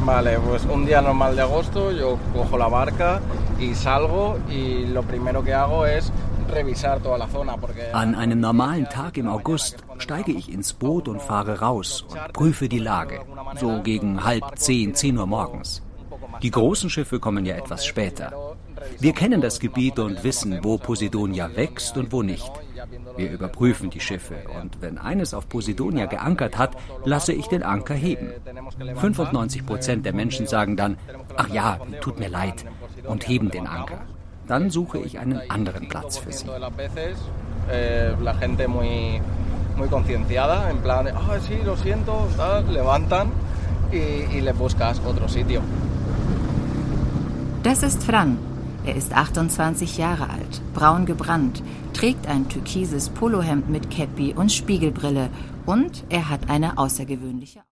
Vale, pues un día normal de agosto yo cojo la barca y salgo y lo primero que hago es revisar toda la zona porque An einem normalen Tag im August steige ich ins Boot und fahre raus und prüfe die Lage, so gegen 9:30, 10 Uhr morgens. Die großen Schiffe kommen ja etwas später. Wir kennen das Gebiet und wissen, wo Posidonia wächst und wo nicht. Wir überprüfen die Schiffe und wenn eines auf Posidonia geankert hat, lasse ich den Anker heben. 95% der Menschen sagen dann, ach ja, tut mir leid, und heben den Anker. Dann suche ich einen anderen Platz für sie. La gente muy concienciada, en plan, sí, lo siento, levantan y le buscas otro sitio. Das ist Fran. Er ist 28 Jahre alt, braun gebrannt, trägt ein türkises Polohemd mit Käppi und Spiegelbrille und er hat eine außergewöhnliche